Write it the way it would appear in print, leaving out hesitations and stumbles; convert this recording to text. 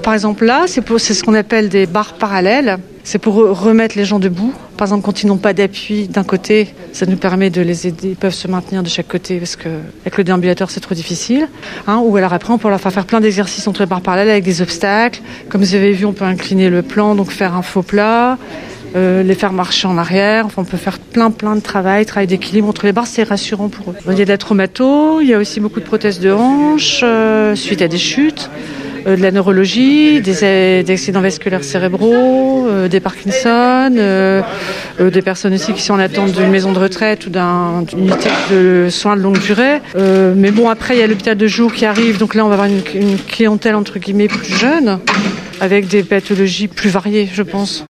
par exemple là, c'est ce qu'on appelle des barres parallèles. C'est pour remettre les gens debout. Par exemple, quand ils n'ont pas d'appui d'un côté, ça nous permet de les aider. Ils peuvent se maintenir de chaque côté parce qu'avec le déambulateur, c'est trop difficile. Ou alors après, on peut leur faire plein d'exercices entre les barres parallèles avec des obstacles. Comme vous avez vu, on peut incliner le plan, donc faire un faux plat, les faire marcher en arrière. Enfin, on peut faire plein de travail d'équilibre entre les barres. C'est rassurant pour eux. Il y a de la traumato, il y a aussi beaucoup de prothèses de hanches suite à des chutes. De la neurologie, des accidents vasculaires cérébraux, des Parkinson, des personnes aussi qui sont en attente d'une maison de retraite ou d'une unité de soins de longue durée. Mais bon, après, il y a l'hôpital de jour qui arrive, donc là, on va avoir une clientèle, entre guillemets, plus jeune, avec des pathologies plus variées, je pense.